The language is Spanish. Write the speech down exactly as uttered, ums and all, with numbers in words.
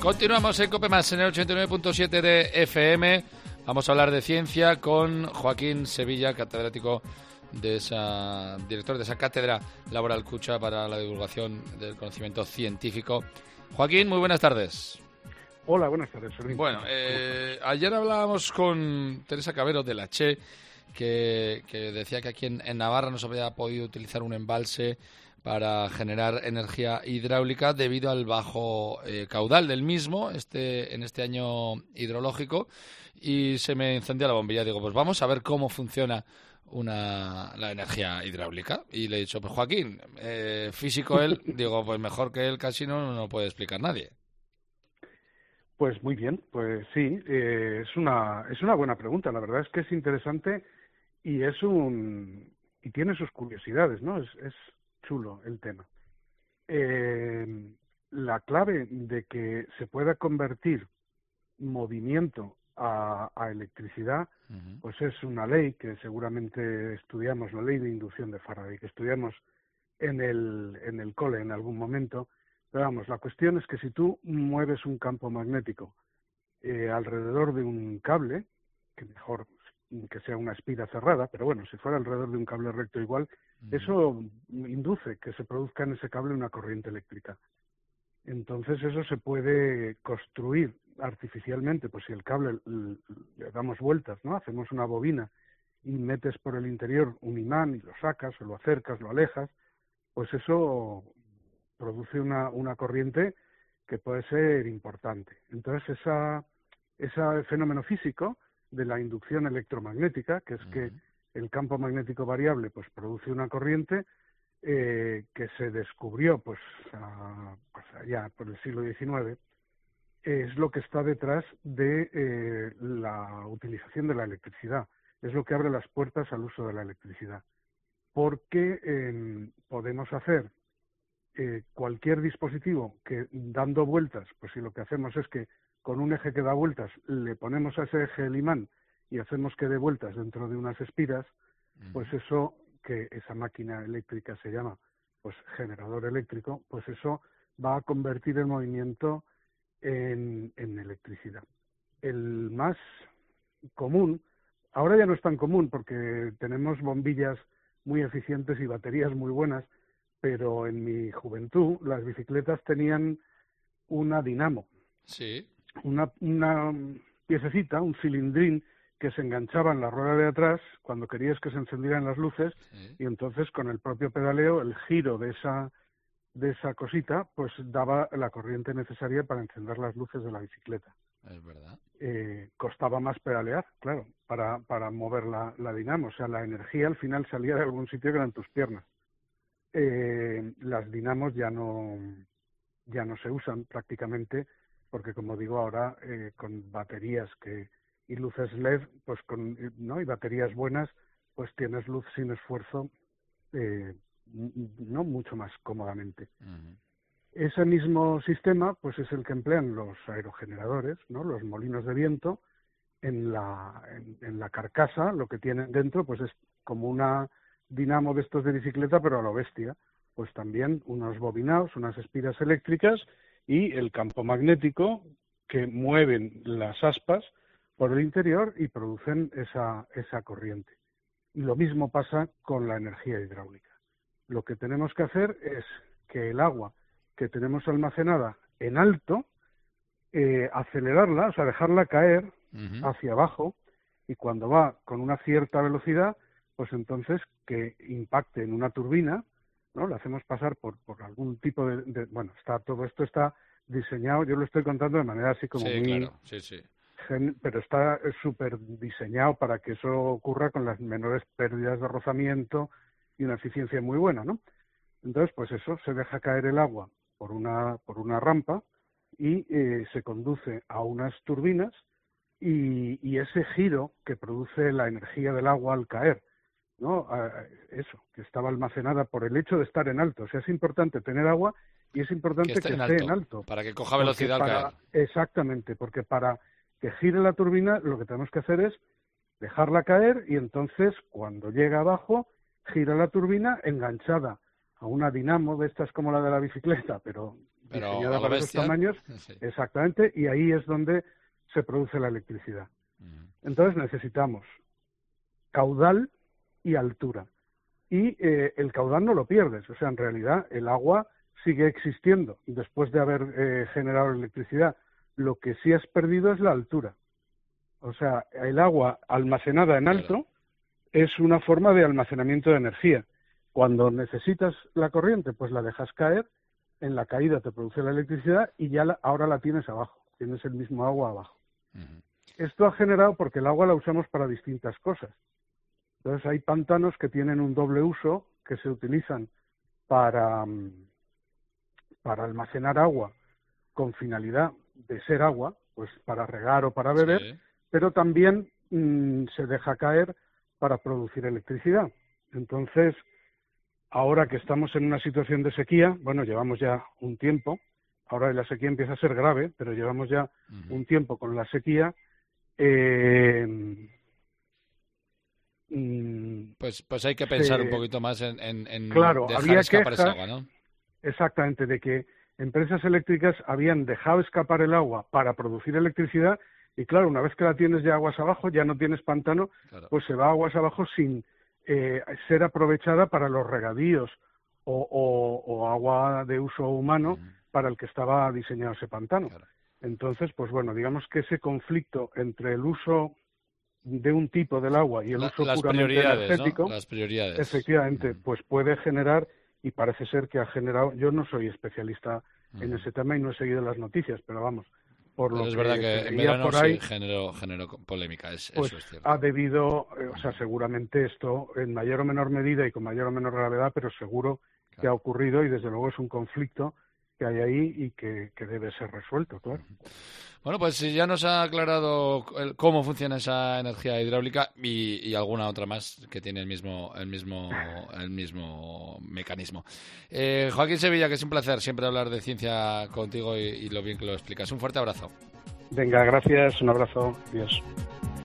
Continuamos en COPE Más, en el ochenta y nueve punto siete de F M. Vamos a hablar de ciencia con Joaquín Sevilla, catedrático de esa, director de esa cátedra Laboral Cucha para la divulgación del conocimiento científico. Joaquín, muy buenas tardes. Hola, buenas tardes. Fermín. Bueno, eh, ayer hablábamos con Teresa Cabero de la Che, que, que decía que aquí en, en Navarra no se había podido utilizar un embalse para generar energía hidráulica debido al bajo eh, caudal del mismo este en este año hidrológico, y se me encendió la bombilla. Digo, pues vamos a ver cómo funciona una la energía hidráulica. Y le he dicho, pues Joaquín, eh, físico él, digo, pues mejor que él casi no, no puede explicar nadie. Pues muy bien, pues sí, eh, es una es una buena pregunta. La verdad es que es interesante y es un y tiene sus curiosidades, ¿no? Es, es chulo el tema. Eh, la clave de que se pueda convertir movimiento a, a electricidad, uh-huh. pues es una ley que seguramente estudiamos, la ley de inducción de Faraday, que estudiamos en el en el cole en algún momento. Pero vamos, la cuestión es que si tú mueves un campo magnético eh, alrededor de un cable, que mejor que sea una espira cerrada, pero bueno, si fuera alrededor de un cable recto igual, mm. eso induce que se produzca en ese cable una corriente eléctrica. Entonces eso se puede construir artificialmente, pues si el cable le damos vueltas, ¿no? Hacemos una bobina y metes por el interior un imán y lo sacas o lo acercas, lo alejas, pues eso produce una, una corriente que puede ser importante. Entonces, esa, ese fenómeno físico de la inducción electromagnética, que es uh-huh. que el campo magnético variable pues produce una corriente eh, que se descubrió pues, a, pues allá por el siglo diecinueve, es lo que está detrás de eh, la utilización de la electricidad. Es lo que abre las puertas al uso de la electricidad. Porque eh, podemos hacer Eh, cualquier dispositivo que dando vueltas, pues si lo que hacemos es que con un eje que da vueltas le ponemos a ese eje el imán y hacemos que dé vueltas dentro de unas espiras, uh-huh. pues eso, que esa máquina eléctrica se llama pues generador eléctrico, pues eso va a convertir el movimiento en, en electricidad. El más común, ahora ya no es tan común porque tenemos bombillas muy eficientes y baterías muy buenas, pero en mi juventud las bicicletas tenían una dinamo. Sí. Una, una piececita, un cilindrín que se enganchaba en la rueda de atrás cuando querías que se encendieran las luces, sí. Y entonces con el propio pedaleo, el giro de esa de esa cosita, pues daba la corriente necesaria para encender las luces de la bicicleta. Es verdad. Eh, costaba más pedalear, claro, para, para mover la, la dinamo. O sea, la energía al final salía de algún sitio que eran tus piernas. Eh, las dinamos ya no ya no se usan prácticamente porque, como digo, ahora eh, con baterías que y luces L E D, pues con no y baterías buenas, pues tienes luz sin esfuerzo, eh, no mucho más cómodamente. Uh-huh. Ese mismo sistema, pues es el que emplean los aerogeneradores, no, los molinos de viento en la en, en la carcasa. Lo que tienen dentro, pues es como una dinamo de estos de bicicleta, pero a lo bestia, pues también unos bobinados, unas espiras eléctricas y el campo magnético que mueven las aspas por el interior y producen esa, esa corriente. Y lo mismo pasa con la energía hidráulica. Lo que tenemos que hacer es que el agua que tenemos almacenada en alto, eh, acelerarla, o sea, dejarla caer uh-huh. hacia abajo, y cuando va con una cierta velocidad, pues entonces que impacte en una turbina, ¿no? La hacemos pasar por, por algún tipo de, de... Bueno, está todo esto está diseñado, yo lo estoy contando de manera así como sí, muy... Claro. Sí, sí. Gen, pero está súper diseñado para que eso ocurra con las menores pérdidas de rozamiento y una eficiencia muy buena, ¿no? Entonces, pues eso, se deja caer el agua por una, por una rampa y eh, se conduce a unas turbinas y, y ese giro que produce la energía del agua al caer, ¿no? Eso, que estaba almacenada por el hecho de estar en alto. O sea, es importante tener agua y es importante que, esté, que en, esté alto, en alto. Para que coja velocidad al para, caer. Exactamente, porque para que gire la turbina lo que tenemos que hacer es dejarla caer y entonces cuando llega abajo gira la turbina enganchada a una dinamo de estas como la de la bicicleta, pero Pero diseñada para esos tamaños, sí. Exactamente, y ahí es donde se produce la electricidad. Uh-huh. Entonces necesitamos caudal y altura. Y eh, el caudal no lo pierdes, o sea, en realidad el agua sigue existiendo después de haber eh, generado electricidad. Lo que sí has perdido es la altura. O sea, el agua almacenada en alto claro. es una forma de almacenamiento de energía. Cuando necesitas la corriente, pues la dejas caer, en la caída te produce la electricidad y ya la, ahora la tienes abajo, tienes el mismo agua abajo. Uh-huh. Esto ha generado porque el agua la usamos para distintas cosas. Entonces hay pantanos que tienen un doble uso, que se utilizan para, para almacenar agua con finalidad de ser agua, pues para regar o para beber, sí. pero también mmm, se deja caer para producir electricidad. Entonces, ahora que estamos en una situación de sequía, bueno, llevamos ya un tiempo, ahora la sequía empieza a ser grave, pero llevamos ya uh-huh. un tiempo con la sequía, eh, Pues, pues hay que pensar se, un poquito más en, en, en claro, dejar había escapar quejas, esa agua, ¿no? Exactamente, de que empresas eléctricas habían dejado escapar el agua para producir electricidad y claro, una vez que la tienes ya aguas abajo, ya no tienes pantano, claro. pues se va aguas abajo sin eh, ser aprovechada para los regadíos o, o, o agua de uso humano uh-huh. para el que estaba diseñado ese pantano. Claro. Entonces, pues bueno, digamos que ese conflicto entre el uso de un tipo del agua y el La, uso las puramente energético, ¿no? Las prioridades. Efectivamente, uh-huh. pues puede generar, y parece ser que ha generado, yo no soy especialista uh-huh. en ese tema y no he seguido las noticias, pero vamos, por pero lo es que verdad que se en veía verano por ahí, sí generó, generó polémica, es, pues eso es cierto. ha debido, eh, o sea, seguramente esto en mayor o menor medida y con mayor o menor gravedad, pero seguro claro. que ha ocurrido y desde luego es un conflicto que hay ahí y que, que debe ser resuelto, claro. Bueno, pues ya nos ha aclarado el, cómo funciona esa energía hidráulica y, y alguna otra más que tiene el mismo el mismo el mismo mecanismo. Eh, Joaquín Sevilla, que es un placer siempre hablar de ciencia contigo y, y lo bien que lo explicas. Un fuerte abrazo. Venga, gracias, un abrazo, adiós.